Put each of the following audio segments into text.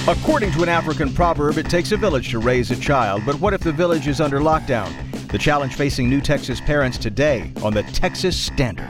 According to an African proverb, it takes a village to raise a child. But what if the village is under lockdown? The challenge facing new Texas parents today on the Texas Standard.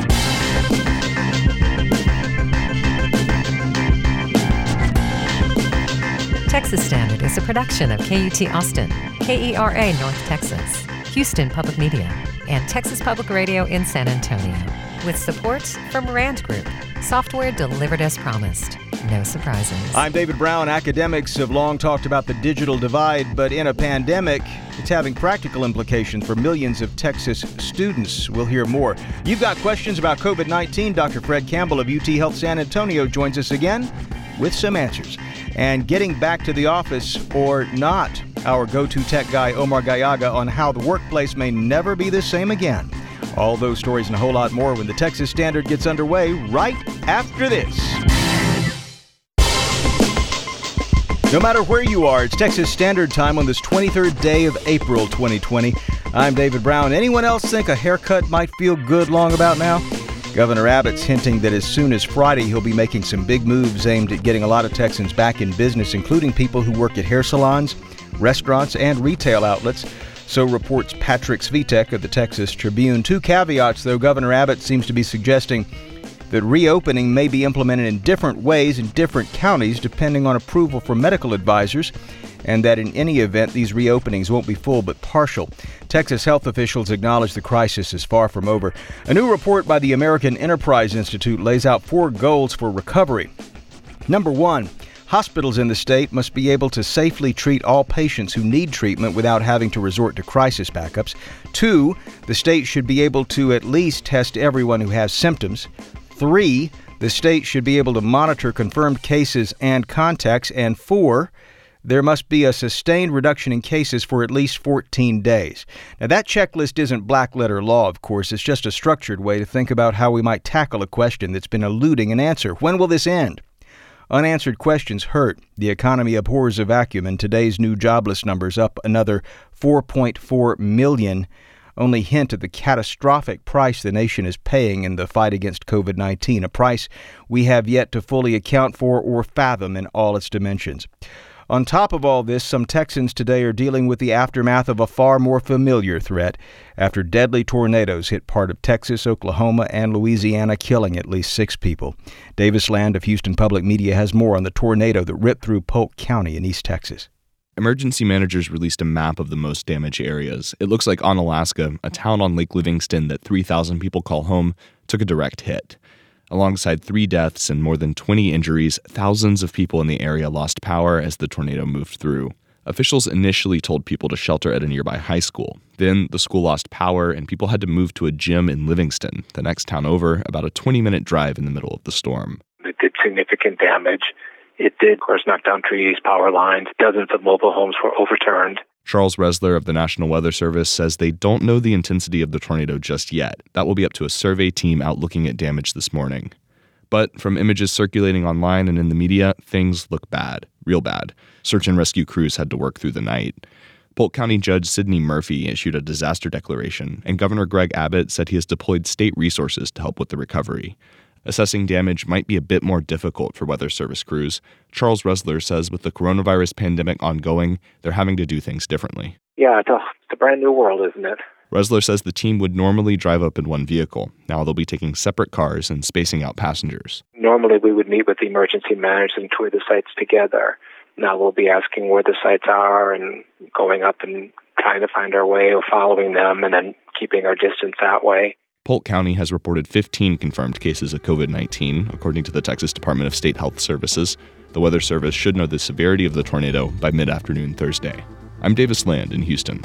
Texas Standard is a production of KUT Austin, KERA North Texas, Houston Public Media, and Texas Public Radio in San Antonio. With support from Rand Group, software delivered as promised. No surprises. I'm David Brown. Academics have long talked about the digital divide, but in a pandemic, it's having practical implications for millions of Texas students. We'll hear more. You've got questions about COVID-19. Dr. Fred Campbell of UT Health San Antonio joins us again with some answers. And getting back to the office or not, our go-to tech guy, Omar Gallaga, on how the workplace may never be the same again. All those stories and a whole lot more when the Texas Standard gets underway right after this. No matter where you are, it's Texas Standard Time on this 23rd day of April 2020. I'm David Brown. Anyone else think a haircut might feel good long about now? Governor Abbott's hinting that as soon as Friday, he'll be making some big moves aimed at getting a lot of Texans back in business, including people who work at hair salons, restaurants, and retail outlets. So reports Patrick Svitek of the Texas Tribune. Two caveats, though. Governor Abbott seems to be suggesting that reopening may be implemented in different ways in different counties depending on approval from medical advisors, and that in any event, these reopenings won't be full but partial. Texas health officials acknowledge the crisis is far from over. A new report by the American Enterprise Institute lays out 4 goals for recovery. Number 1, hospitals in the state must be able to safely treat all patients who need treatment without having to resort to crisis backups. 2, the state should be able to at least test everyone who has symptoms. 3, the state should be able to monitor confirmed cases and contacts. And 4, there must be a sustained reduction in cases for at least 14 days. Now, that checklist isn't black-letter law, of course. It's just a structured way to think about how we might tackle a question that's been eluding an answer. When will this end? Unanswered questions hurt. The economy abhors a vacuum, and today's new jobless numbers up another 4.4 million only hint at the catastrophic price the nation is paying in the fight against COVID-19, a price we have yet to fully account for or fathom in all its dimensions. On top of all this, some Texans today are dealing with the aftermath of a far more familiar threat after deadly tornadoes hit part of Texas, Oklahoma, and Louisiana, killing at least 6 people. Davis Land of Houston Public Media has more on the tornado that ripped through Polk County in East Texas. Emergency managers released a map of the most damaged areas. It looks like Onalaska, a town on Lake Livingston that 3,000 people call home, took a direct hit. Alongside 3 deaths and more than 20 injuries, thousands of people in the area lost power as the tornado moved through. Officials initially told people to shelter at a nearby high school. Then the school lost power and people had to move to a gym in Livingston, the next town over, about a 20-minute drive in the middle of the storm. It did significant damage. It did, of course, knock down trees, power lines. Dozens of mobile homes were overturned. Charles Resler of the National Weather Service says they don't know the intensity of the tornado just yet. That will be up to a survey team out looking at damage this morning. But from images circulating online and in the media, things look bad, real bad. Search and rescue crews had to work through the night. Polk County Judge Sidney Murphy issued a disaster declaration, and Governor Greg Abbott said he has deployed state resources to help with the recovery. Assessing damage might be a bit more difficult for weather service crews. Charles Resler says with the coronavirus pandemic ongoing, they're having to do things differently. Yeah, it's a brand new world, isn't it? Resler says the team would normally drive up in one vehicle. Now they'll be taking separate cars and spacing out passengers. Normally we would meet with the emergency managers and tour the sites together. Now we'll be asking where the sites are and going up and trying to find our way or following them and then keeping our distance that way. Polk County has reported 15 confirmed cases of COVID-19, according to the Texas Department of State Health Services. The Weather Service should know the severity of the tornado by mid-afternoon Thursday. I'm Davis Land in Houston.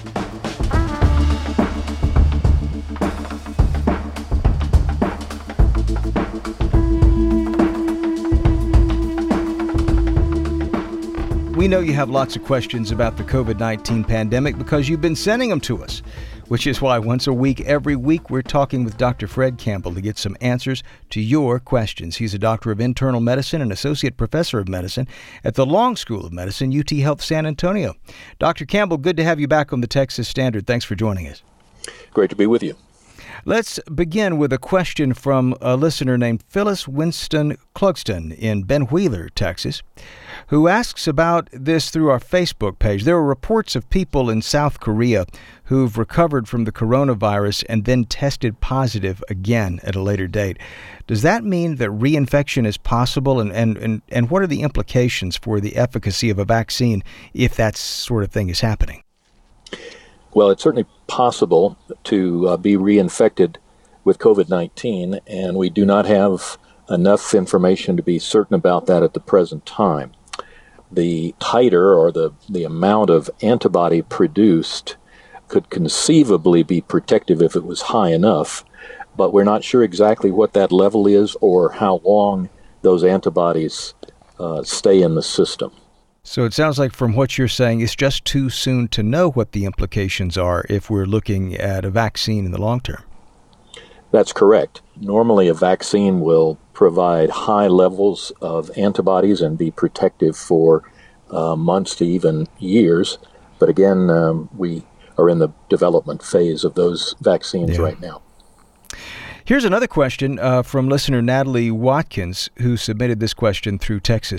We know you have lots of questions about the COVID-19 pandemic because you've been sending them to us, which is why once a week, every week, we're talking with Dr. Fred Campbell to get some answers to your questions. He's a doctor of internal medicine and associate professor of medicine at the Long School of Medicine, UT Health San Antonio. Dr. Campbell, good to have you back on the Texas Standard. Thanks for joining us. Great to be with you. Let's begin with a question from a listener named Phyllis Winston Clugston in Ben Wheeler, Texas, who asks about this through our Facebook page. There are reports of people in South Korea who've recovered from the coronavirus and then tested positive again at a later date. Does that mean that reinfection is possible? And what are the implications for the efficacy of a vaccine if that sort of thing is happening? Well, it's certainly possible to be reinfected with COVID-19, and we do not have enough information to be certain about that at the present time. The titer, or the amount of antibody produced, could conceivably be protective if it was high enough, but we're not sure exactly what that level is or how long those antibodies stay in the system. So it sounds like from what you're saying, it's just too soon to know what the implications are if we're looking at a vaccine in the long term. That's correct. Normally, a vaccine will provide high levels of antibodies and be protective for months to even years. But again, we are in the development phase of those vaccines right now. Here's another question from listener Natalie Watkins, who submitted this question through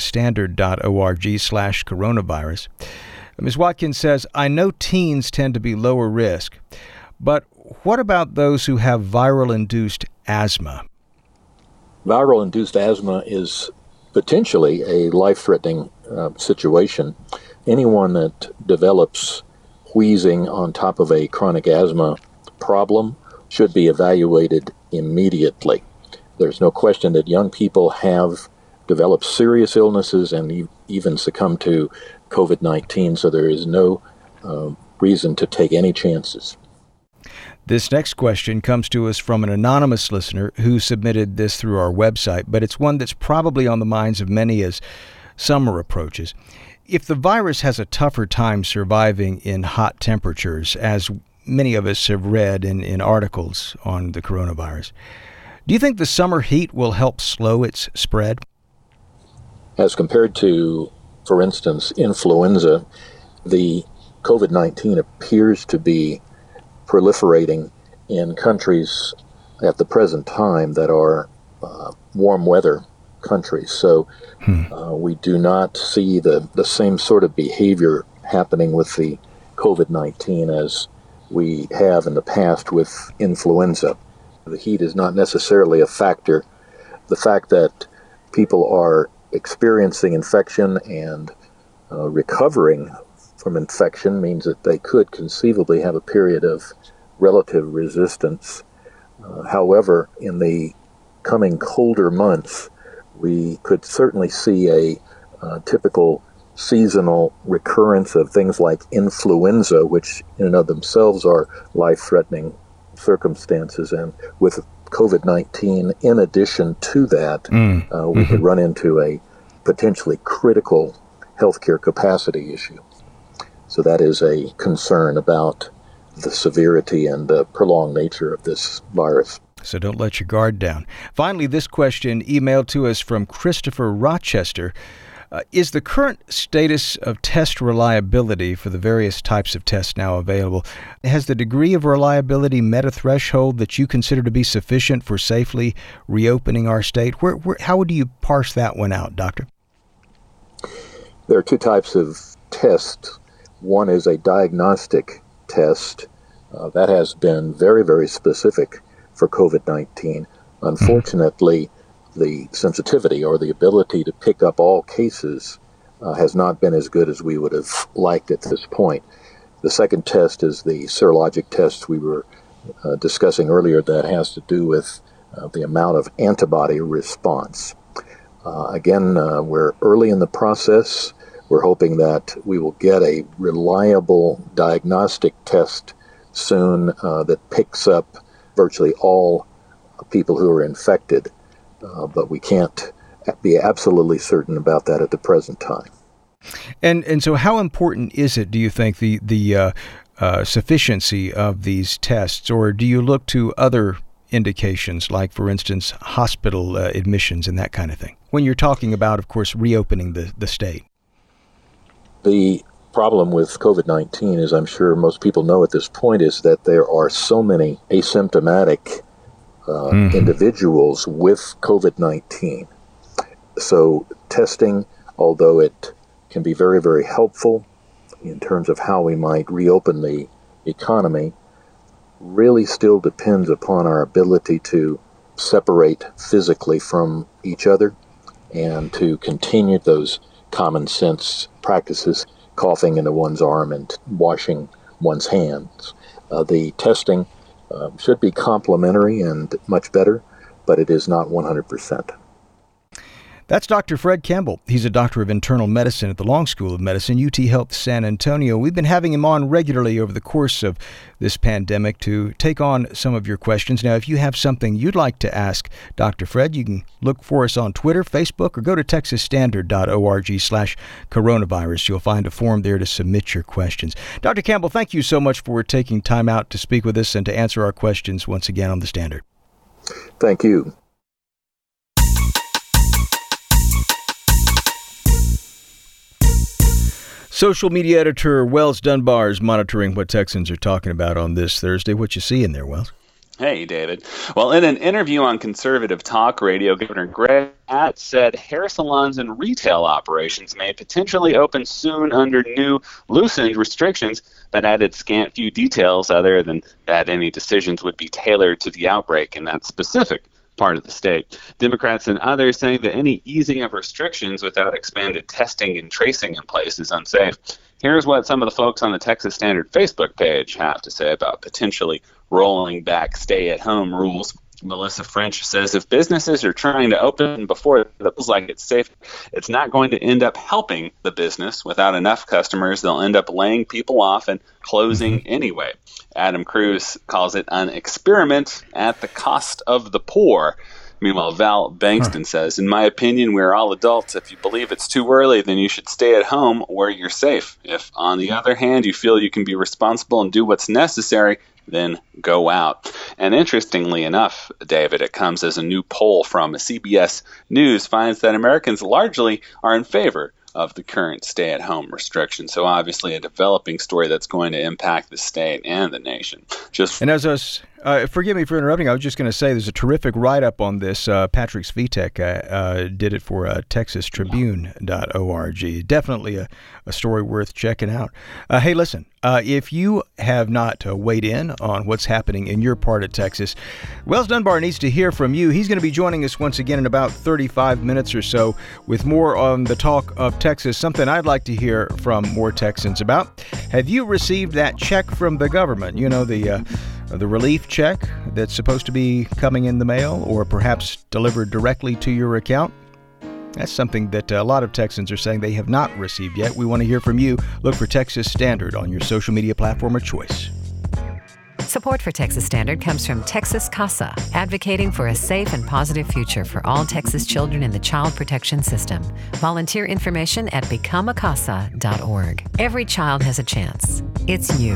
texasstandard.org/coronavirus. Ms. Watkins says, I know teens tend to be lower risk, but what about those who have viral-induced asthma? Viral-induced asthma is potentially a life-threatening situation. Anyone that develops wheezing on top of a chronic asthma problem should be evaluated immediately. There's no question that young people have developed serious illnesses and even succumb to COVID-19, so there is no reason to take any chances. This next question comes to us from an anonymous listener who submitted this through our website, but it's one that's probably on the minds of many as summer approaches. If the virus has a tougher time surviving in hot temperatures, as many of us have read in articles on the coronavirus, do you think the summer heat will help slow its spread? As compared to, for instance, influenza, the COVID-19 appears to be proliferating in countries at the present time that are warm weather countries. So we do not see the same sort of behavior happening with the COVID-19 as we have in the past with influenza. The heat is not necessarily a factor. The fact that people are experiencing infection and recovering from infection means that they could conceivably have a period of relative resistance. However, in the coming colder months, we could certainly see a typical seasonal recurrence of things like influenza, which in and of themselves are life-threatening circumstances. And with COVID-19, in addition to that, we could run into a potentially critical healthcare capacity issue. So that is a concern about the severity and the prolonged nature of this virus. So don't let your guard down. Finally, this question emailed to us from Christopher Rochester. Is the current status of test reliability for the various types of tests now available, has the degree of reliability met a threshold that you consider to be sufficient for safely reopening our state? How would you parse that one out, Doctor? There are two types of tests. One is a diagnostic test that has been very, very specific for COVID-19. Unfortunately, the sensitivity or the ability to pick up all cases has not been as good as we would have liked at this point. The second test is the serologic test we were discussing earlier that has to do with the amount of antibody response. Again, we're early in the process. We're hoping that we will get a reliable diagnostic test soon that picks up virtually all people who are infected. But we can't be absolutely certain about that at the present time. And so how important is it, do you think, the sufficiency of these tests, or do you look to other indications like, for instance, hospital admissions and that kind of thing, when you're talking about, of course, reopening the state? The problem with COVID-19, as I'm sure most people know at this point, is that there are so many asymptomatic individuals with COVID-19. So testing, although it can be very, very helpful in terms of how we might reopen the economy, really still depends upon our ability to separate physically from each other and to continue those common sense practices, coughing into one's arm and washing one's hands. The testing should be complementary and much better, but it is not 100%. That's Dr. Fred Campbell. He's a doctor of internal medicine at the Long School of Medicine, UT Health San Antonio. We've been having him on regularly over the course of this pandemic to take on some of your questions. Now, if you have something you'd like to ask Dr. Fred, you can look for us on Twitter, Facebook, or go to texasstandard.org/coronavirus. You'll find a form there to submit your questions. Dr. Campbell, thank you so much for taking time out to speak with us and to answer our questions once again on The Standard. Thank you. Social media editor Wells Dunbar is monitoring what Texans are talking about on this Thursday. What you see in there, Wells? Hey, David. Well, in an interview on conservative talk radio, Governor Greg Abbott said hair salons and retail operations may potentially open soon under new loosened restrictions, but added scant few details other than that any decisions would be tailored to the outbreak in that specific part of the state. Democrats and others saying that any easing of restrictions without expanded testing and tracing in place is unsafe. Here's what some of the folks on the Texas Standard Facebook page have to say about potentially rolling back stay-at-home rules. Melissa French says if businesses are trying to open before it feels like it's safe, it's not going to end up helping the business. Without enough customers, they'll end up laying people off and closing anyway. Adam Cruz calls it an experiment at the cost of the poor. Meanwhile, Val Bankston says, in my opinion, we're all adults. If you believe it's too early, then you should stay at home where you're safe. If, on the other hand, you feel you can be responsible and do what's necessary, then go out. And interestingly enough, David, it comes as a new poll from CBS News finds that Americans largely are in favor of the current stay-at-home restrictions. So obviously a developing story that's going to impact the state and the nation. And as us, forgive me for interrupting, I was just going to say there's a terrific write-up on this. Patrick Svitek did it for TexasTribune.org. Definitely a story worth checking out. Hey, listen, if you have not weighed in on what's happening in your part of Texas, Wells Dunbar needs to hear from you. He's going to be joining us once again in about 35 minutes or so with more on the talk of Texas, something I'd like to hear from more Texans about. Have you received that check from the government? You know, the relief check that's supposed to be coming in the mail or perhaps delivered directly to your account? That's something that a lot of Texans are saying they have not received yet. We want to hear from you. Look for Texas Standard on your social media platform of choice. Support for Texas Standard comes from Texas CASA, advocating for a safe and positive future for all Texas children in the child protection system. Volunteer information at becomeacasa.org. Every child has a chance. It's you.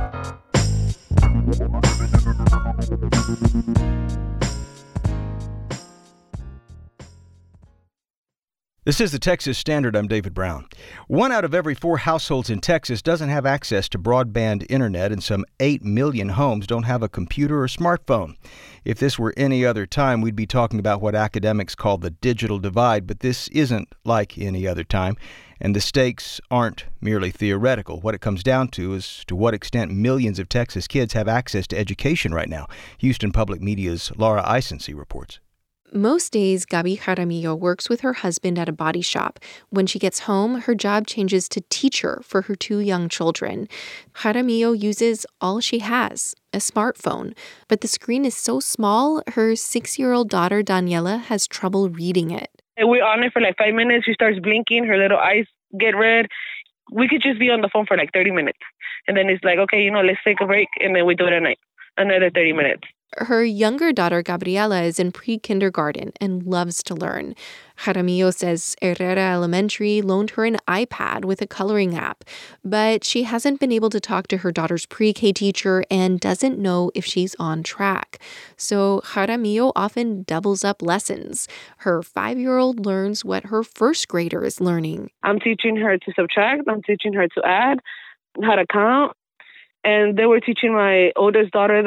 This is the Texas Standard. I'm David Brown. 1 out of every 4 households in Texas doesn't have access to broadband internet, and some 8 million homes don't have a computer or smartphone. If this were any other time, we'd be talking about what academics call the digital divide, but this isn't like any other time, and the stakes aren't merely theoretical. What it comes down to is to what extent millions of Texas kids have access to education right now. Houston Public Media's Laura Isensee reports. Most days, Gabi Jaramillo works with her husband at a body shop. When she gets home, her job changes to teacher for her 2 young children. Jaramillo uses all she has, a smartphone. But the screen is so small, her 6-year-old daughter, Daniela, has trouble reading it. We're on it for like 5 minutes. She starts blinking. Her little eyes get red. We could just be on the phone for like 30 minutes. And then it's like, okay, let's take a break. And then we do it at night. Another 30 minutes. Her younger daughter, Gabriela, is in pre-kindergarten and loves to learn. Jaramillo says Herrera Elementary loaned her an iPad with a coloring app, but she hasn't been able to talk to her daughter's pre-K teacher and doesn't know if she's on track. So Jaramillo often doubles up lessons. Her 5-year-old learns what her first grader is learning. I'm teaching her to subtract. I'm teaching her to add, how to count. And they were teaching my oldest daughter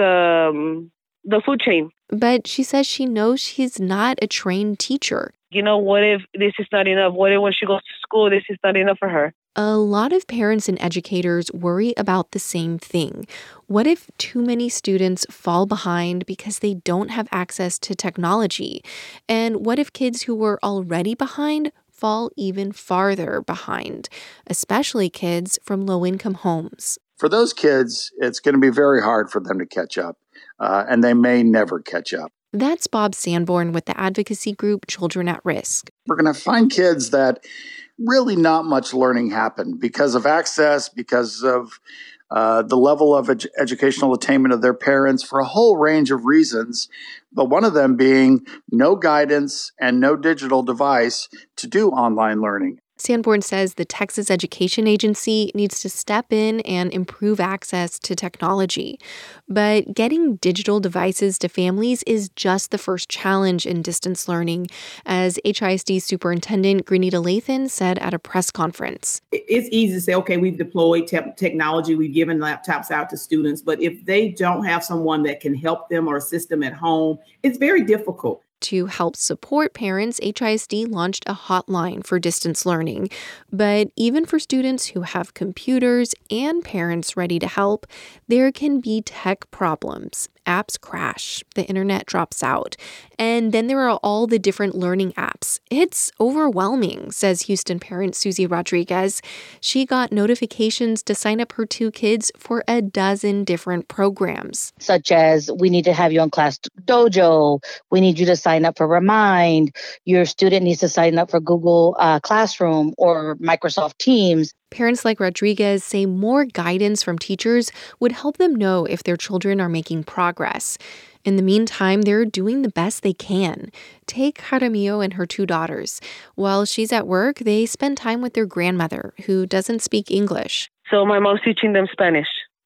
the food chain. But she says she knows she's not a trained teacher. What if this is not enough? What if when she goes to school, this is not enough for her? A lot of parents and educators worry about the same thing. What if too many students fall behind because they don't have access to technology? And what if kids who were already behind fall even farther behind, especially kids from low-income homes? For those kids, it's going to be very hard for them to catch up, and they may never catch up. That's Bob Sanborn with the advocacy group Children at Risk. We're going to find kids that really not much learning happened because of access, because of the level of educational attainment of their parents for a whole range of reasons, but one of them being no guidance and no digital device to do online learning. Sanborn says the Texas Education Agency needs to step in and improve access to technology. But getting digital devices to families is just the first challenge in distance learning, as HISD Superintendent Grenita Lathan said at a press conference. It's easy to say, okay, we've deployed technology, we've given laptops out to students, but if they don't have someone that can help them or assist them at home, it's very difficult. To help support parents, HISD launched a hotline for distance learning. But even for students who have computers and parents ready to help, there can be tech problems. Apps crash, the internet drops out, and then there are all the different learning apps. It's overwhelming, says Houston parent Susie Rodriguez. She got notifications to sign up her 2 kids for a dozen different programs. Such as, we need to have you on Class Dojo, we need you to sign up for Remind, your student needs to sign up for Google Classroom or Microsoft Teams. Parents like Rodriguez say more guidance from teachers would help them know if their children are making progress. In the meantime, they're doing the best they can. Take Jaramillo and her 2 daughters. While she's at work, they spend time with their grandmother, who doesn't speak English. So my mom's teaching them Spanish.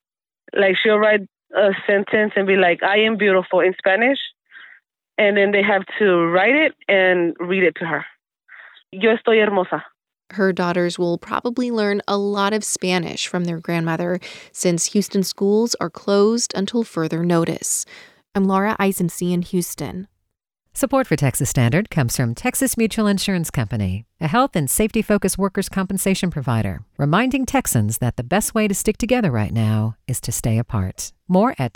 Like, she'll write a sentence and be like, I am beautiful in Spanish. And then they have to write it and read it to her. Yo estoy hermosa. Her daughters will probably learn a lot of Spanish from their grandmother, since Houston schools are closed until further notice. I'm Laura Eisensee in Houston. Support for Texas Standard comes from Texas Mutual Insurance Company, a health and safety-focused workers' compensation provider, reminding Texans that the best way to stick together right now is to stay apart. More at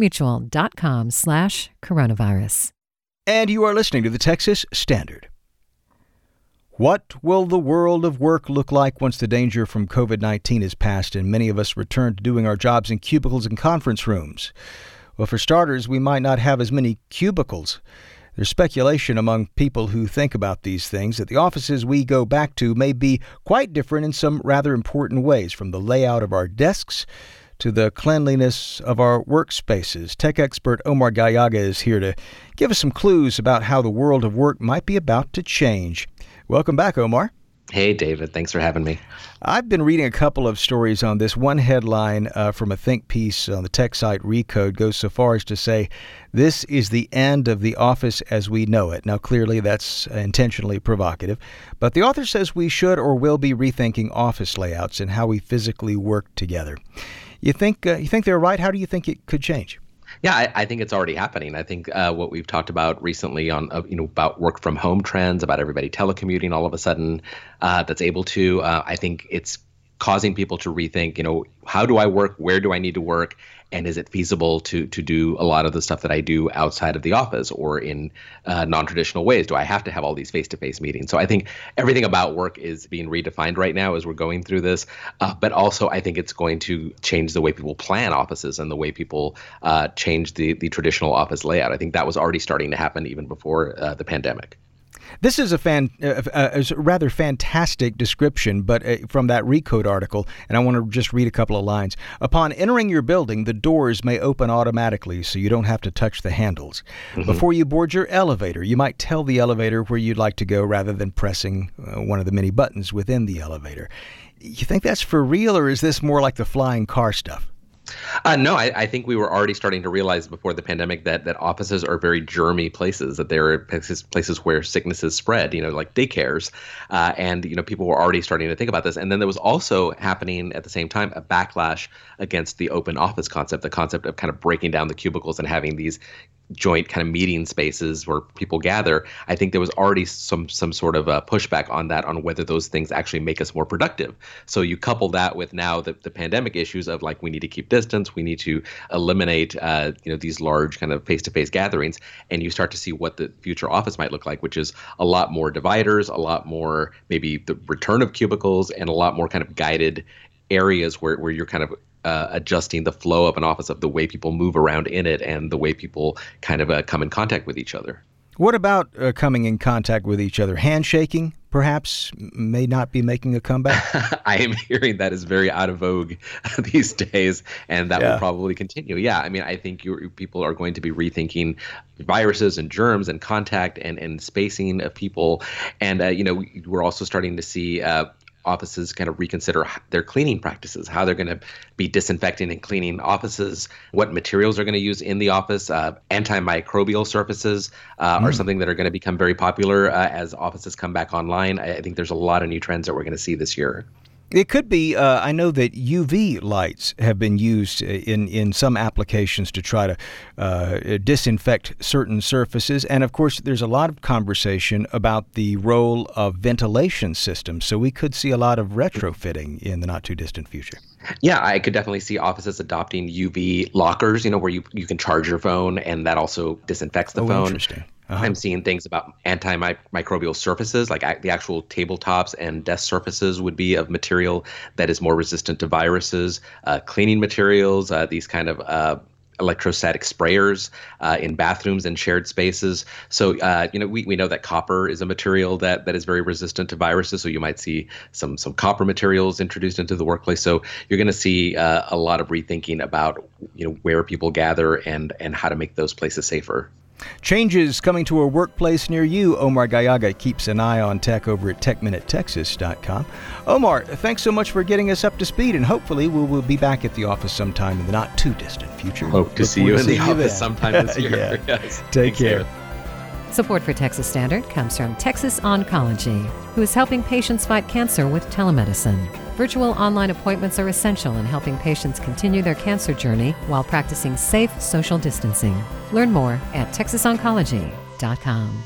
texasmutual.com/coronavirus. And you are listening to the Texas Standard. What will the world of work look like once the danger from COVID-19 is past and many of us return to doing our jobs in cubicles and conference rooms? Well, for starters, we might not have as many cubicles. There's speculation among people who think about these things that the offices we go back to may be quite different in some rather important ways, from the layout of our desks to the cleanliness of our workspaces. Tech expert Omar Gallaga is here to give us some clues about how the world of work might be about to change. Welcome back, Omar. Hey, David. Thanks for having me. I've been reading a couple of stories on this. One headline from a think piece on the tech site Recode goes so far as to say, this is the end of the office as we know it. Now, clearly that's intentionally provocative, but the author says we should or will be rethinking office layouts and how we physically work together. You think they're right? How do you think it could change? Yeah, I think it's already happening. I think what we've talked about recently on about work from home trends, about everybody telecommuting all of a sudden that's able to. I think it's causing people to rethink, how do I work? Where do I need to work? And is it feasible to do a lot of the stuff that I do outside of the office or in non-traditional ways? Do I have to have all these face-to-face meetings? So I think everything about work is being redefined right now as we're going through this. But also I think it's going to change the way people plan offices and the way people change the traditional office layout. I think that was already starting to happen even before the pandemic. This is a rather fantastic description, but from that Recode article, and I want to just read a couple of lines. Upon entering your building, the doors may open automatically so you don't have to touch the handles. Mm-hmm. Before you board your elevator, you might tell the elevator where you'd like to go rather than pressing one of the many buttons within the elevator. You think that's for real, or is this more like the flying car stuff? No, I think we were already starting to realize before the pandemic that offices are very germy places, that there are places where sicknesses spread, like daycares. And people were already starting to think about this. And then there was also happening at the same time a backlash against the open office concept, the concept of kind of breaking down the cubicles and having these joint kind of meeting spaces where people gather. I think there was already some sort of a pushback on that, on whether those things actually make us more productive. So you couple that with now the pandemic issues of like, we need to keep distance, we need to eliminate these large kind of face-to-face gatherings, and you start to see what the future office might look like, which is a lot more dividers, a lot more maybe the return of cubicles, and a lot more kind of guided areas where you're kind of adjusting the flow of an office, of the way people move around in it and the way people kind of come in contact with each other. What about coming in contact with each other? Handshaking, perhaps, may not be making a comeback? I am hearing that is very out of vogue these days, and that will probably continue. Yeah, I mean, I think people are going to be rethinking viruses and germs and contact and spacing of people. And, we're also starting to see offices kind of reconsider their cleaning practices, how they're going to be disinfecting and cleaning offices, what materials they're going to use in the office. Antimicrobial surfaces are something that are going to become very popular as offices come back online. I think there's a lot of new trends that we're going to see this year. It could be, I know that UV lights have been used in some applications to try to disinfect certain surfaces. And of course, there's a lot of conversation about the role of ventilation systems. So we could see a lot of retrofitting in the not too distant future. Yeah, I could definitely see offices adopting UV lockers, where you can charge your phone, and that also disinfects the phone. Interesting. Uh-huh. I'm seeing things about antimicrobial surfaces, like the actual tabletops and desk surfaces would be of material that is more resistant to viruses, cleaning materials, these kind of electrostatic sprayers in bathrooms and shared spaces. So, we know that copper is a material that is very resistant to viruses. So you might see some copper materials introduced into the workplace. So you're going to see a lot of rethinking about, where people gather and how to make those places safer. Changes coming to a workplace near you. Omar Gallaga keeps an eye on tech over at TechMinuteTexas.com. Omar, thanks so much for getting us up to speed, and hopefully we'll be back at the office sometime in the not too distant future. Hope to see you in the office sometime this year. Yeah. Yes. Take care. Support for Texas Standard comes from Texas Oncology, who is helping patients fight cancer with telemedicine. Virtual online appointments are essential in helping patients continue their cancer journey while practicing safe social distancing. Learn more at TexasOncology.com.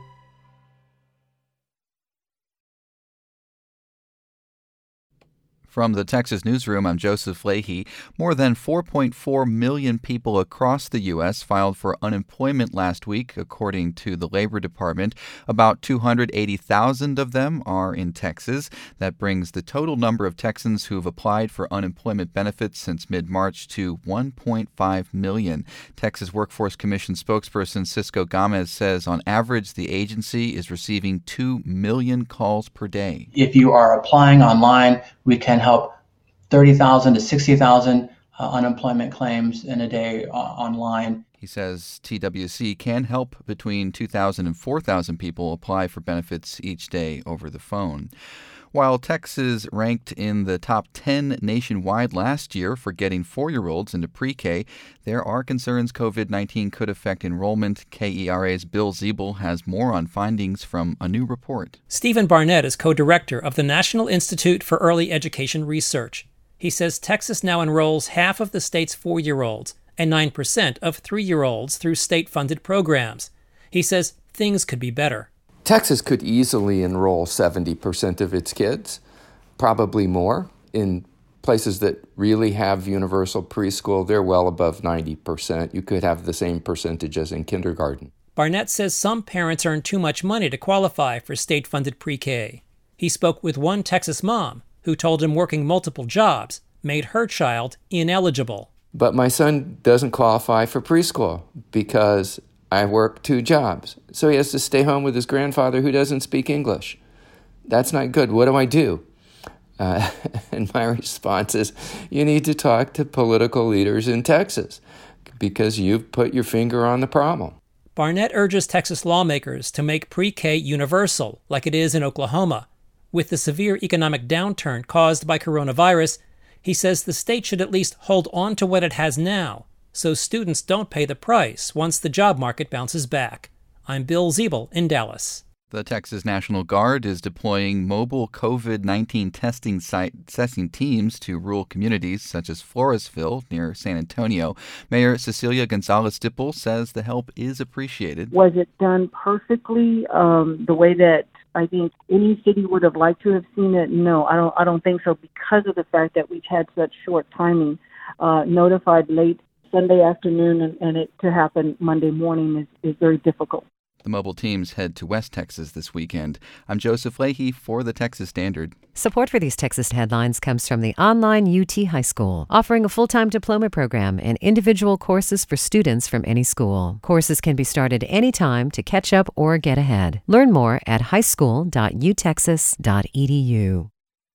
From the Texas Newsroom, I'm Joseph Leahy. More than 4.4 million people across the U.S. filed for unemployment last week, according to the Labor Department. About 280,000 of them are in Texas. That brings the total number of Texans who've applied for unemployment benefits since mid-March to 1.5 million. Texas Workforce Commission spokesperson Cisco Gomez says on average the agency is receiving 2 million calls per day. If you are applying online, we can help 30,000 to 60,000 unemployment claims in a day online. He says TWC can help between 2,000 and 4,000 people apply for benefits each day over the phone. While Texas ranked in the top 10 nationwide last year for getting 4-year-olds into pre-K, there are concerns COVID-19 could affect enrollment. KERA's Bill Ziebel has more on findings from a new report. Stephen Barnett is co-director of the National Institute for Early Education Research. He says Texas now enrolls half of the state's 4-year-olds and 9% of 3-year-olds through state-funded programs. He says things could be better. Texas could easily enroll 70% of its kids, probably more. In places that really have universal preschool, they're well above 90%. You could have the same percentage as in kindergarten. Barnett says some parents earn too much money to qualify for state-funded pre-K. He spoke with one Texas mom who told him working multiple jobs made her child ineligible. But my son doesn't qualify for preschool because I work 2 jobs, so he has to stay home with his grandfather who doesn't speak English. That's not good. What do I do? And my response is, you need to talk to political leaders in Texas because you've put your finger on the problem. Barnett urges Texas lawmakers to make pre-K universal, like it is in Oklahoma. With the severe economic downturn caused by coronavirus, he says the state should at least hold on to what it has now, so students don't pay the price once the job market bounces back. I'm Bill Ziebel in Dallas. The Texas National Guard is deploying mobile COVID-19 testing teams to rural communities such as Floresville near San Antonio. Mayor Cecilia Gonzalez-Dipple says the help is appreciated. Was it done perfectly the way that I think any city would have liked to have seen it? No, I don't think so, because of the fact that we've had such short timing. Notified late Sunday afternoon and it to happen Monday morning is very difficult. The mobile teams head to West Texas this weekend. I'm Joseph Leahy for the Texas Standard. Support for these Texas headlines comes from the online UT High School, offering a full-time diploma program and individual courses for students from any school. Courses can be started anytime to catch up or get ahead. Learn more at highschool.utexas.edu.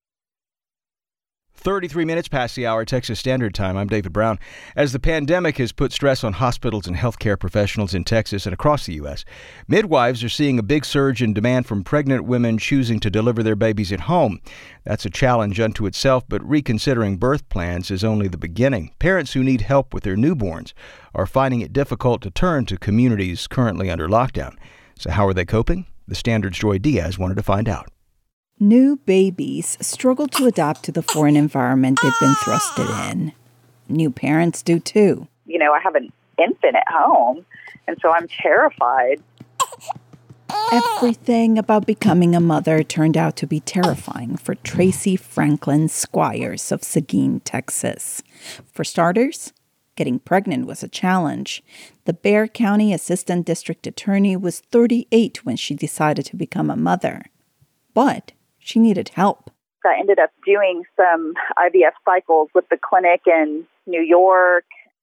33 minutes past the hour, Texas Standard Time. I'm David Brown. As the pandemic has put stress on hospitals and healthcare professionals in Texas and across the U.S., midwives are seeing a big surge in demand from pregnant women choosing to deliver their babies at home. That's a challenge unto itself, but reconsidering birth plans is only the beginning. Parents who need help with their newborns are finding it difficult to turn to communities currently under lockdown. So how are they coping? The Standard's Joy Diaz wanted to find out. New babies struggle to adapt to the foreign environment they've been thrusted in. New parents do too. You know, I have an infant at home, and so I'm terrified. Everything about becoming a mother turned out to be terrifying for Tracy Franklin Squires of Seguin, Texas. For starters, getting pregnant was a challenge. The Bexar County Assistant District Attorney was 38 when she decided to become a mother. But she needed help. I ended up doing some IVF cycles with the clinic in New York.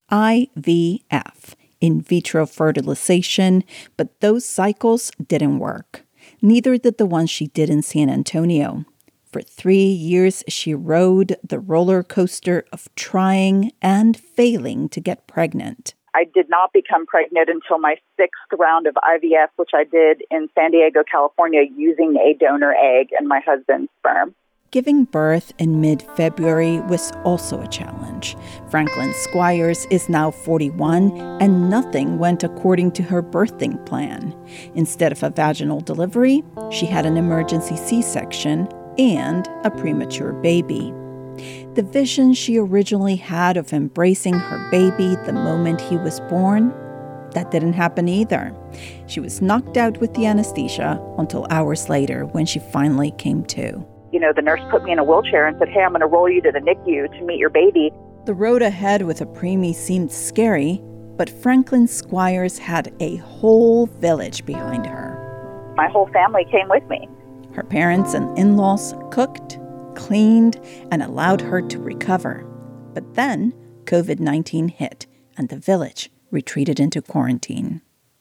IVF, in vitro fertilization, but those cycles didn't work. Neither did the ones she did in San Antonio. For 3 years, she rode the roller coaster of trying and failing to get pregnant. I did not become pregnant until my 6th round of IVF, which I did in San Diego, California, using a donor egg and my husband's sperm. Giving birth in mid-February was also a challenge. Franklin Squires is now 41, and nothing went according to her birthing plan. Instead of a vaginal delivery, she had an emergency C-section and a premature baby. The vision she originally had of embracing her baby the moment he was born, that didn't happen either. She was knocked out with the anesthesia until hours later when she finally came to. You know, the nurse put me in a wheelchair and said, "Hey, I'm going to roll you to the NICU to meet your baby." The road ahead with a preemie seemed scary, but Franklin Squires had a whole village behind her. My whole family came with me. Her parents and in-laws cooked, cleaned, and allowed her to recover. But then COVID-19 hit, and the village retreated into quarantine.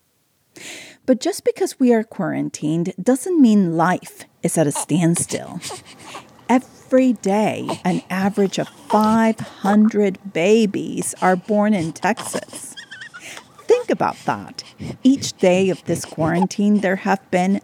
But just because we are quarantined doesn't mean life is at a standstill. Every day, an average of 500 babies are born in Texas. Think about that. Each day of this quarantine, there have been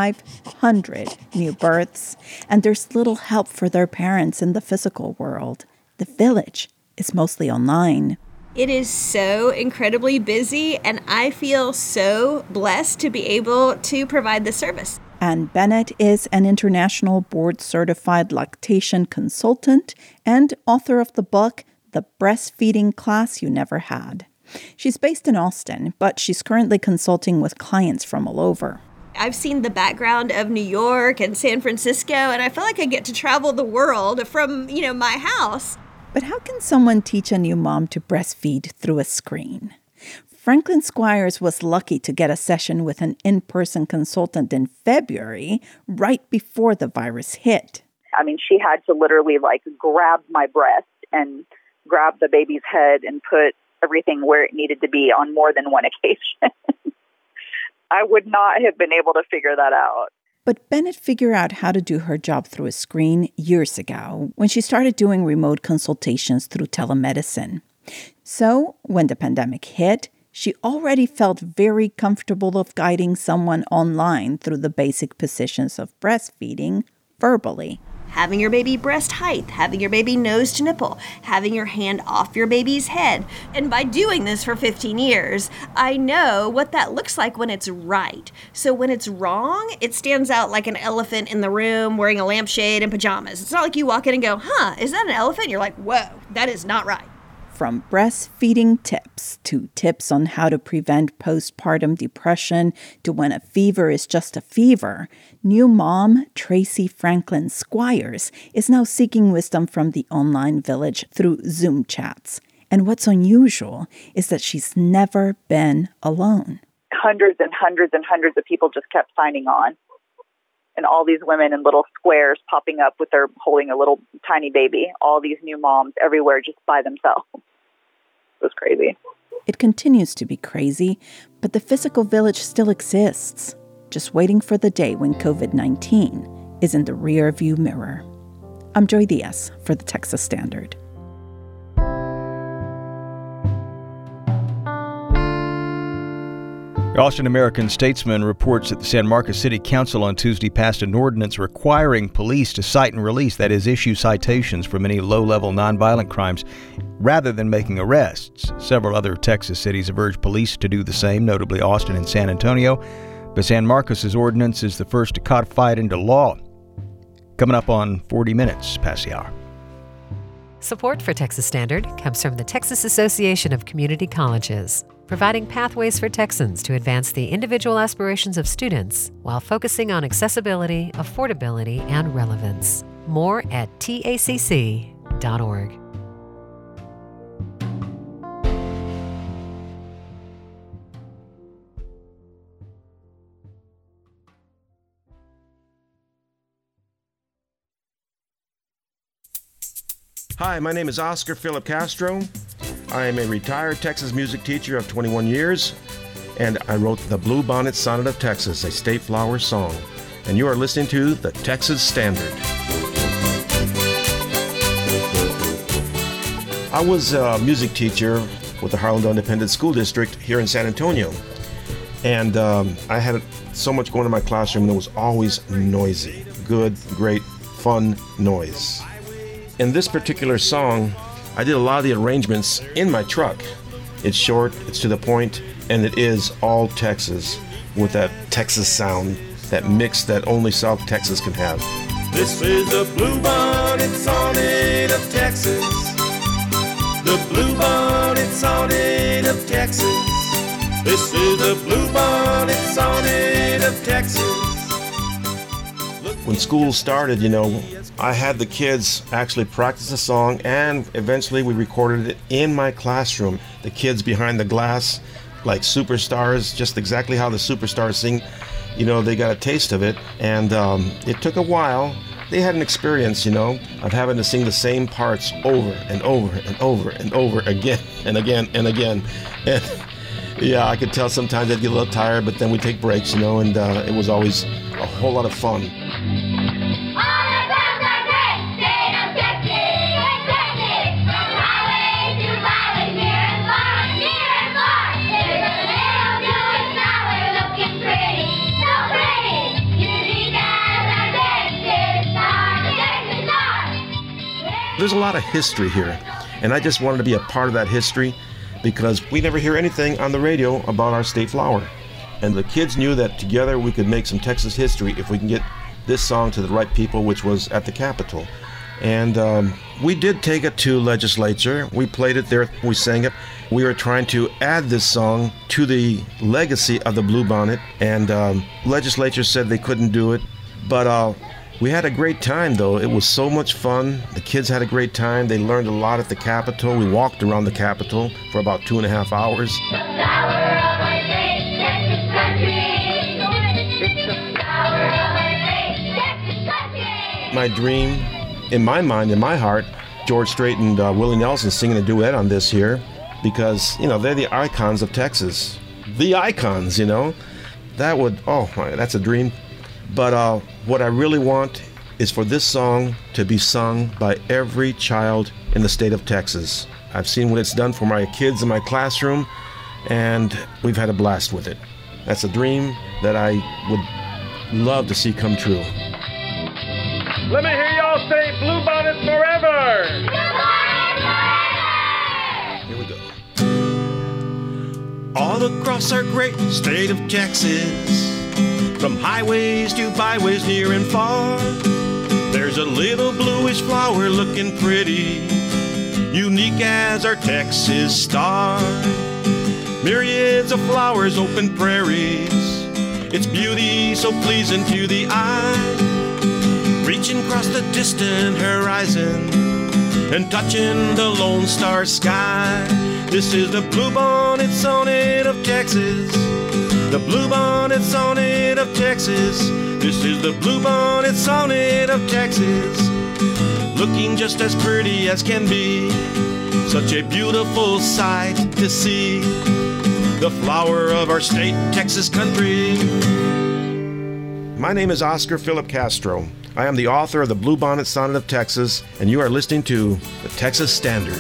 500 new births, and there's little help for their parents in the physical world. The village is mostly online. It is so incredibly busy, and I feel so blessed to be able to provide this service. Ann Bennett is an international board-certified lactation consultant and author of the book, The Breastfeeding Class You Never Had. She's based in Austin, but she's currently consulting with clients from all over. I've seen the background of New York and San Francisco, and I feel like I get to travel the world from, my house. But how can someone teach a new mom to breastfeed through a screen? Franklin Squires was lucky to get a session with an in-person consultant in February, right before the virus hit. I mean, she had to literally grab my breast and grab the baby's head and put everything where it needed to be on more than one occasion. I would not have been able to figure that out. But Bennett figured out how to do her job through a screen years ago when she started doing remote consultations through telemedicine. So when the pandemic hit, she already felt very comfortable of guiding someone online through the basic positions of breastfeeding verbally. Having your baby breast height, having your baby nose to nipple, having your hand off your baby's head. And by doing this for 15 years, I know what that looks like when it's right. So when it's wrong, it stands out like an elephant in the room wearing a lampshade and pajamas. It's not like you walk in and go, is that an elephant? You're like, whoa, that is not right. From breastfeeding tips to tips on how to prevent postpartum depression to when a fever is just a fever, new mom Tracy Franklin Squires is now seeking wisdom from the online village through Zoom chats. And what's unusual is that she's never been alone. Hundreds and hundreds and hundreds of people just kept signing on. And all these women in little squares popping up with their holding a little tiny baby. All these new moms everywhere just by themselves. It was crazy. It continues to be crazy, but the physical village still exists, just waiting for the day when COVID-19 is in the rearview mirror. I'm Joy Diaz for the Texas Standard. The Austin American-Statesman reports that the San Marcos City Council on Tuesday passed an ordinance requiring police to cite and release, that is, issue citations for many low-level nonviolent crimes rather than making arrests. Several other Texas cities have urged police to do the same, notably Austin and San Antonio. But San Marcos' ordinance is the first to codify it into law. Coming up on 40 minutes past the hour. Support for Texas Standard comes from the Texas Association of Community Colleges, providing pathways for Texans to advance the individual aspirations of students while focusing on accessibility, affordability, and relevance. More at tacc.org. Hi, my name is Oscar Philip Castro. I am a retired Texas music teacher of 21 years, and I wrote the Bluebonnet Sonnet of Texas, a state flower song. And you are listening to the Texas Standard. I was a music teacher with the Harlandale Independent School District here in San Antonio. And I had so much going in my classroom, and it was always noisy. Good, great, fun noise. In this particular song, I did a lot of the arrangements in my truck. It's short, it's to the point, and it is all Texas with that Texas sound, that mix that only South Texas can have. This is the Bluebonnet Sonnet of Texas. The Bluebonnet Sonnet of Texas. This is the Bluebonnet Sonnet of Texas. When school started, I had the kids actually practice the song, and eventually we recorded it in my classroom. The kids behind the glass, like superstars, just exactly how the superstars sing. They got a taste of it, and it took a while. They had an experience, of having to sing the same parts over and over and over and over again and again and again. And yeah, I could tell sometimes they'd get a little tired, but then we take breaks, and it was always a whole lot of fun. There's a lot of history here, and I just wanted to be a part of that history because we never hear anything on the radio about our state flower. And the kids knew that together we could make some Texas history if we can get this song to the right people, which was at the Capitol. And we did take it to legislature. We played it there. We sang it. We were trying to add this song to the legacy of the Bluebonnet, and legislature said they couldn't do it. But we had a great time, though. It was so much fun. The kids had a great time. They learned a lot at the Capitol. We walked around the Capitol for about 2.5 hours. My dream, in my mind, in my heart, George Strait and Willie Nelson singing a duet on this here, because, they're the icons of Texas. The icons, that's a dream. But what I really want is for this song to be sung by every child in the state of Texas. I've seen what it's done for my kids in my classroom, and we've had a blast with it. That's a dream that I would love to see come true. Let me hear y'all say Bluebonnets forever! Here we go. All across our great state of Texas, from highways to byways near and far, there's a little bluish flower looking pretty, unique as our Texas star. Myriads of flowers, open prairies, its beauty so pleasing to the eye, reaching across the distant horizon and touching the Lone Star sky. This is the Bluebonnet Sonnet of Texas, the Bluebonnet Sonnet of Texas. This is the Bluebonnet Sonnet of Texas, looking just as pretty as can be, such a beautiful sight to see, the flower of our state, Texas country. My name is Oscar Philip Castro. I am the author of the Bluebonnet Sonnet of Texas, and you are listening to the Texas Standard.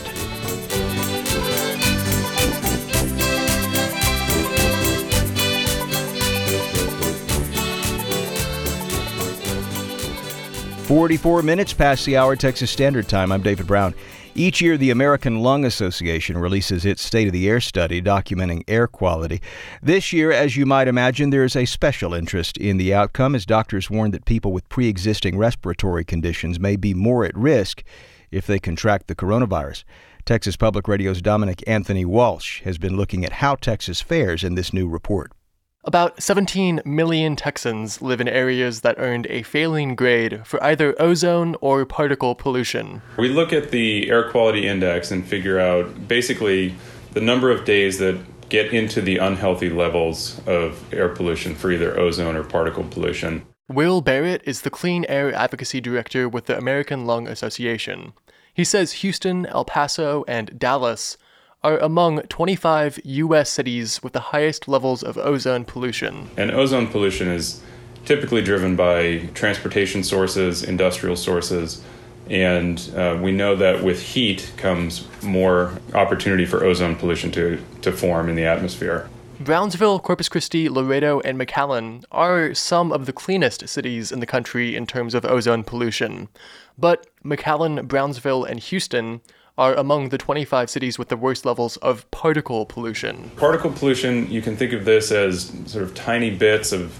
.44 past the hour, Texas Standard Time. I'm David Brown. Each year, the American Lung Association releases its State of the Air study documenting air quality. This year, as you might imagine, there is a special interest in the outcome, as doctors warn that people with pre-existing respiratory conditions may be more at risk if they contract the coronavirus. Texas Public Radio's Dominic Anthony Walsh has been looking at how Texas fares in this new report. About 17 million Texans live in areas that earned a failing grade for either ozone or particle pollution. We look at the air quality index and figure out basically the number of days that get into the unhealthy levels of air pollution for either ozone or particle pollution. Will Barrett is the Clean Air Advocacy Director with the American Lung Association. He says Houston, El Paso, and Dallas are among 25 U.S. cities with the highest levels of ozone pollution. And ozone pollution is typically driven by transportation sources, industrial sources, and we know that with heat comes more opportunity for ozone pollution to form in the atmosphere. Brownsville, Corpus Christi, Laredo, and McAllen are some of the cleanest cities in the country in terms of ozone pollution. But McAllen, Brownsville, and Houston are among the 25 cities with the worst levels of particle pollution. Particle pollution, you can think of this as sort of tiny bits of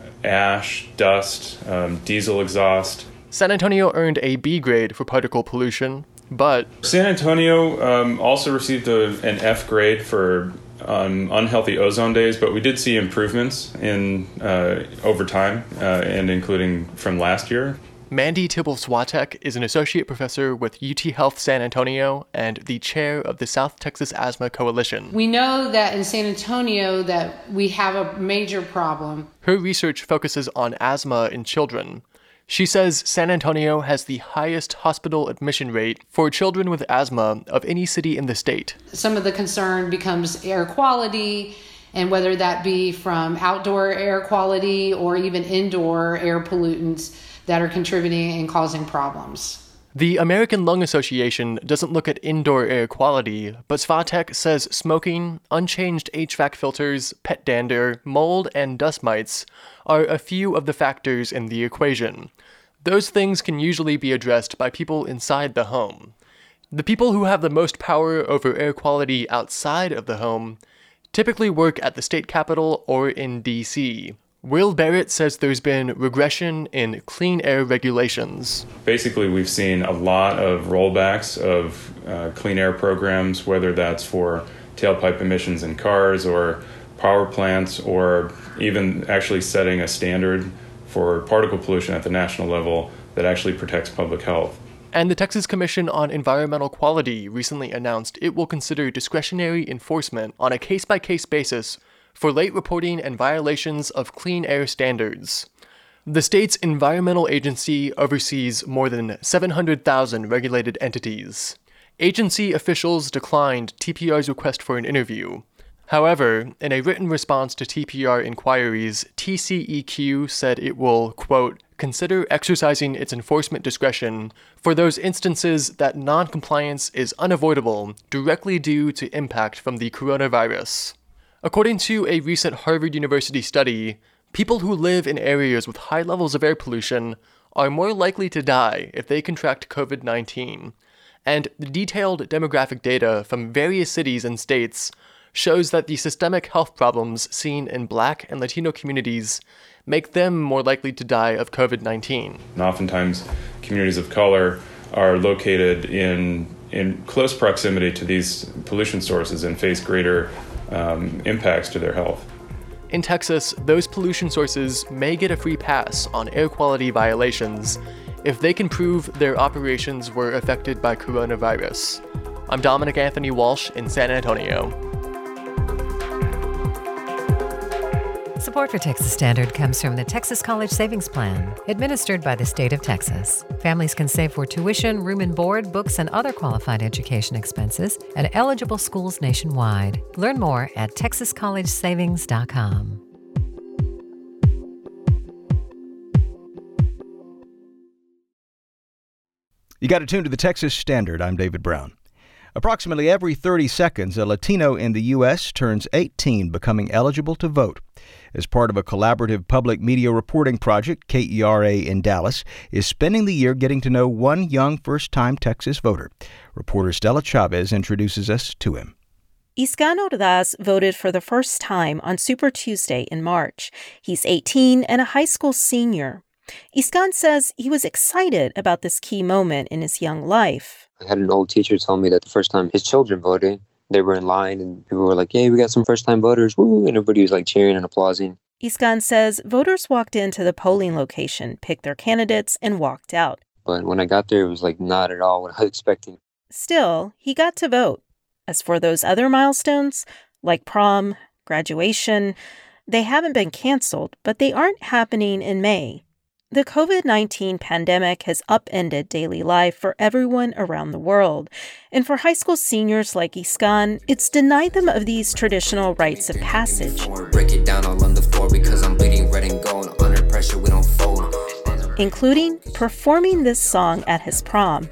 ash, dust, diesel exhaust. San Antonio earned a B grade for particle pollution, but San Antonio also received an F grade for unhealthy ozone days, but we did see improvements in over time, and including from last year. Mandy Tibble-Swatek is an associate professor with UT Health San Antonio and the chair of the South Texas Asthma Coalition. We know that in San Antonio that we have a major problem. Her research focuses on asthma in children. She says San Antonio has the highest hospital admission rate for children with asthma of any city in the state. Some of the concern becomes air quality, and whether that be from outdoor air quality or even indoor air pollutants that are contributing and causing problems. The American Lung Association doesn't look at indoor air quality, but Svatek says smoking, unchanged HVAC filters, pet dander, mold, and dust mites are a few of the factors in the equation. Those things can usually be addressed by people inside the home. The people who have the most power over air quality outside of the home typically work at the state capitol or in D.C. Will Barrett says there's been regression in clean air regulations. Basically, we've seen a lot of rollbacks of clean air programs, whether that's for tailpipe emissions in cars or power plants, or even actually setting a standard for particle pollution at the national level that actually protects public health. And the Texas Commission on Environmental Quality recently announced it will consider discretionary enforcement on a case-by-case basis for late reporting and violations of clean air standards. The state's environmental agency oversees more than 700,000 regulated entities. Agency officials declined TPR's request for an interview. However, in a written response to TPR inquiries, TCEQ said it will, quote, consider exercising its enforcement discretion for those instances that non-compliance is unavoidable directly due to impact from the coronavirus. According to a recent Harvard University study, people who live in areas with high levels of air pollution are more likely to die if they contract COVID-19, and the detailed demographic data from various cities and states shows that the systemic health problems seen in Black and Latino communities make them more likely to die of COVID-19. And oftentimes, communities of color are located in close proximity to these pollution sources and face greater impacts to their health. In Texas, those pollution sources may get a free pass on air quality violations if they can prove their operations were affected by coronavirus. I'm Dominic Anthony Walsh in San Antonio. Support for Texas Standard comes from the Texas College Savings Plan, administered by the state of Texas. Families can save for tuition, room and board, books, and other qualified education expenses at eligible schools nationwide. Learn more at texascollegesavings.com. You got to tune to the Texas Standard. I'm David Brown. Approximately every 30 seconds, a Latino in the U.S. turns 18, becoming eligible to vote. As part of a collaborative public media reporting project, KERA in Dallas is spending the year getting to know one young first-time Texas voter. Reporter Stella Chavez introduces us to him. Iscan Ordaz voted for the first time on Super Tuesday in March. He's 18 and a high school senior. Iscan says he was excited about this key moment in his young life. I had an old teacher tell me that the first time his children voted, they were in line and people were like, "Hey, we got some first-time voters, woo!" And everybody was like cheering and applauding. Iscan says voters walked into the polling location, picked their candidates, and walked out. But when I got there, it was like not at all what I was expecting. Still, he got to vote. As for those other milestones, like prom, graduation, they haven't been canceled, but they aren't happening in May. The COVID-19 pandemic has upended daily life for everyone around the world. And for high school seniors like Iscan, it's denied them of these traditional rites of passage. Including performing this song at his prom.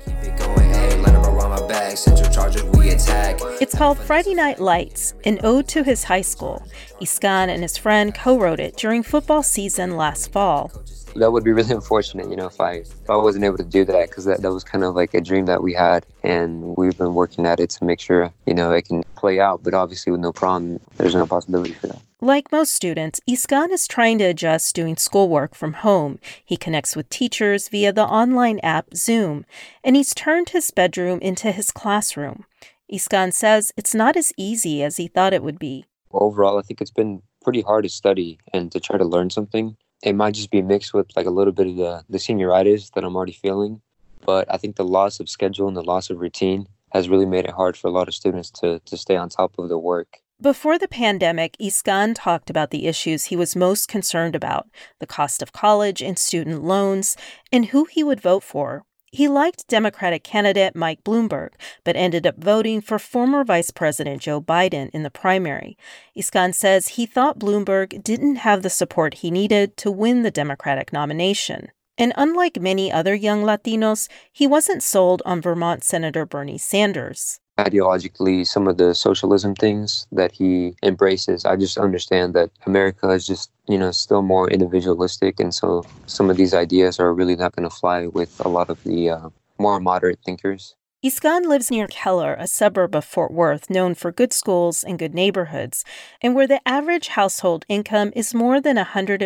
It's called Friday Night Lights, an ode to his high school. Iscan and his friend co-wrote it during football season last fall. That would be really unfortunate, if I wasn't able to do that, because that was kind of like a dream that we had, and we've been working at it to make sure, it can play out. But obviously with no prom, there's no possibility for that. Like most students, Iscan is trying to adjust doing schoolwork from home. He connects with teachers via the online app Zoom, and he's turned his bedroom into his classroom. Iscan says it's not as easy as he thought it would be. Overall, I think it's been pretty hard to study and to try to learn something. It might just be mixed with like a little bit of the senioritis that I'm already feeling. But I think the loss of schedule and the loss of routine has really made it hard for a lot of students to stay on top of the work. Before the pandemic, Iscan talked about the issues he was most concerned about, the cost of college and student loans, and who he would vote for. He liked Democratic candidate Mike Bloomberg, but ended up voting for former Vice President Joe Biden in the primary. Iscan says he thought Bloomberg didn't have the support he needed to win the Democratic nomination. And unlike many other young Latinos, he wasn't sold on Vermont Senator Bernie Sanders. Ideologically, some of the socialism things that he embraces, I just understand that America is just, still more individualistic. And so some of these ideas are really not going to fly with a lot of the more moderate thinkers. Iscan lives near Keller, a suburb of Fort Worth known for good schools and good neighborhoods, and where the average household income is more than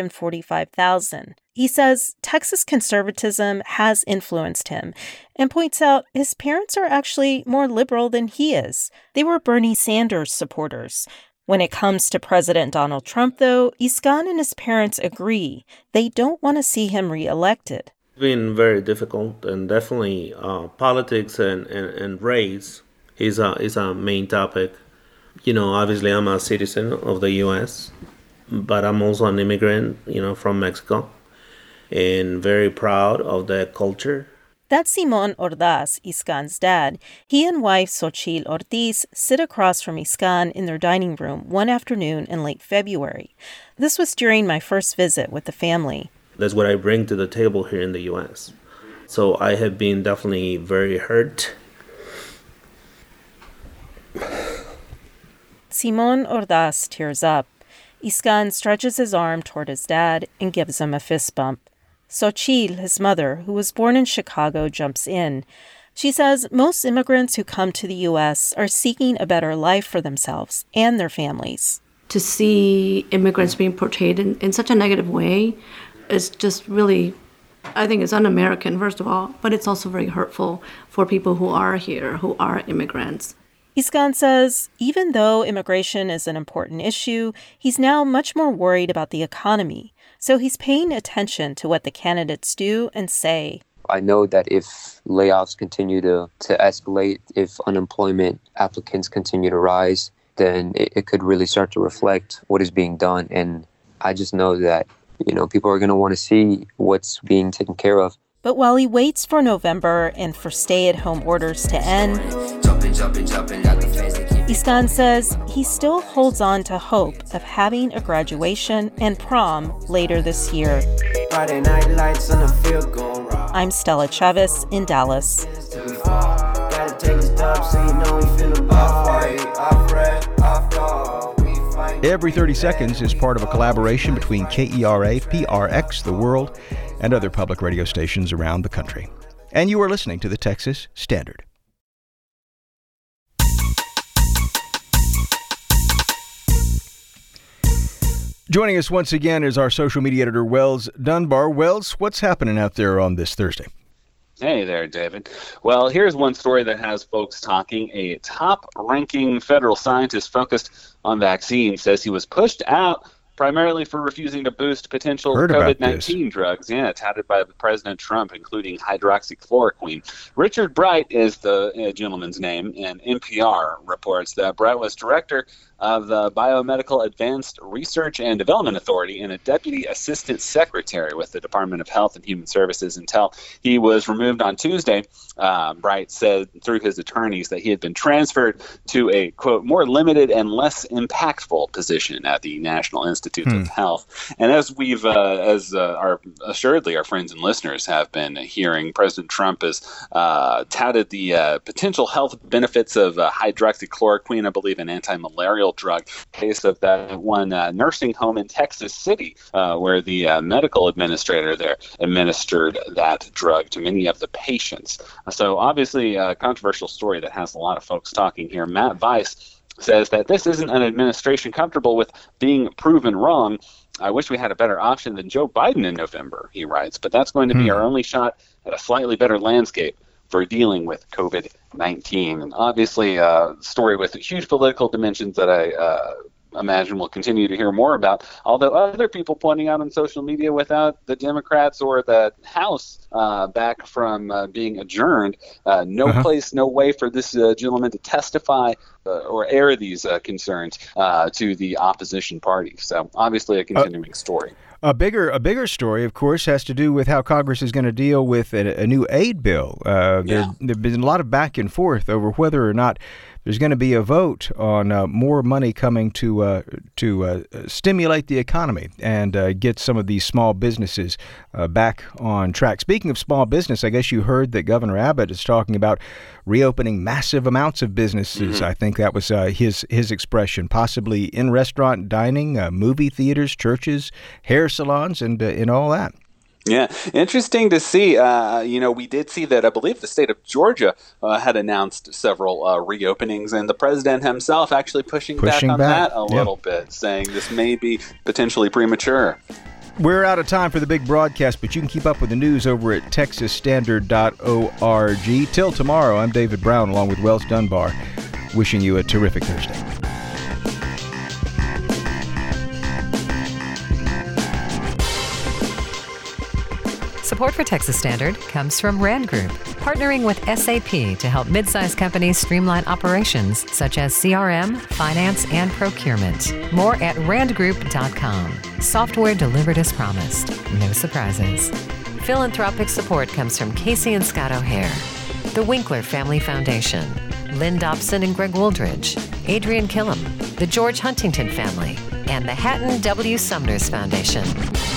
$145,000. He says Texas conservatism has influenced him and points out his parents are actually more liberal than he is. They were Bernie Sanders supporters. When it comes to President Donald Trump, though, Iscan and his parents agree. They don't want to see him reelected. It's been very difficult, and definitely politics and race is a main topic. Obviously I'm a citizen of the U.S., but I'm also an immigrant, from Mexico, and very proud of that culture. That's Simon Ordaz, Iskan's dad. He and wife Xochitl Ortiz sit across from Iskan in their dining room one afternoon in late February. This was during my first visit with the family. That's what I bring to the table here in the U.S. So I have been definitely very hurt. Simon Ordaz tears up. Iskan stretches his arm toward his dad and gives him a fist bump. Xochitl, his mother, who was born in Chicago, jumps in. She says most immigrants who come to the U.S. are seeking a better life for themselves and their families. To see immigrants being portrayed in such a negative way is just really, I think it's un-American, first of all, but it's also very hurtful for people who are here, who are immigrants. Iskan says even though immigration is an important issue, he's now much more worried about the economy. So he's paying attention to what the candidates do and say. I know that if layoffs continue to escalate, if unemployment applicants continue to rise, then it could really start to reflect what is being done. And I just know that, people are going to want to see what's being taken care of. But while he waits for November and for stay-at-home orders to end, Iskan says he still holds on to hope of having a graduation and prom later this year. I'm Stella Chavez in Dallas. Every 30 Seconds is part of a collaboration between KERA, PRX, The World, and other public radio stations around the country. And you are listening to the Texas Standard. Joining us once again is our social media editor, Wells Dunbar. Wells, what's happening out there on this Thursday? Hey there, David. Well, here's one story that has folks talking. A top-ranking federal scientist focused on vaccines says he was pushed out primarily for refusing to boost potential COVID-19 drugs, touted by President Trump, including hydroxychloroquine. Richard Bright is the gentleman's name, and NPR reports that Bright was director of the Biomedical Advanced Research and Development Authority and a deputy assistant secretary with the Department of Health and Human Services until he was removed on Tuesday. Bright said through his attorneys that he had been transferred to a, quote, more limited and less impactful position at the National Institute of Health. And as we've, assuredly our friends and listeners have been hearing, President Trump has touted the potential health benefits of hydroxychloroquine, I believe an anti-malarial drug, case of that one nursing home in Texas City where the medical administrator there administered that drug to many of the patients. So obviously a controversial story that has a lot of folks talking here. Matt Weiss says that this isn't an administration comfortable with being proven wrong. I wish we had a better option than Joe Biden in November, he writes, but that's going to be our only shot at a slightly better landscape for dealing with COVID-19. And obviously a story with huge political dimensions that I imagine we'll continue to hear more about, although other people pointing out on social media without the Democrats or the House back from being adjourned, no place, no way for this gentleman to testify or air these concerns to the opposition party. So obviously a continuing story. A bigger story, of course, has to do with how Congress is going to deal with a new aid bill. There's been a lot of back and forth over whether or not there's going to be a vote on more money coming to stimulate the economy and get some of these small businesses back on track. Speaking of small business, I guess you heard that Governor Abbott is talking about reopening massive amounts of businesses. I think that was his expression, possibly in restaurant dining, movie theaters, churches, hair salons, and all that. Yeah, interesting to see. We did see that I believe the state of Georgia had announced several reopenings, and the president himself actually pushing back on that a little bit, saying this may be potentially premature. We're out of time for the big broadcast, but you can keep up with the news over at texasstandard.org. Till tomorrow, I'm David Brown along with Wells Dunbar, wishing you a terrific Thursday. Support for Texas Standard comes from Rand Group, partnering with SAP to help mid-sized companies streamline operations such as CRM, finance, and procurement. More at randgroup.com. Software delivered as promised. No surprises. Philanthropic support comes from Casey and Scott O'Hare, the Winkler Family Foundation, Lynn Dobson and Greg Wooldridge, Adrian Killam, the George Huntington family, and the Hatton W. Sumners Foundation.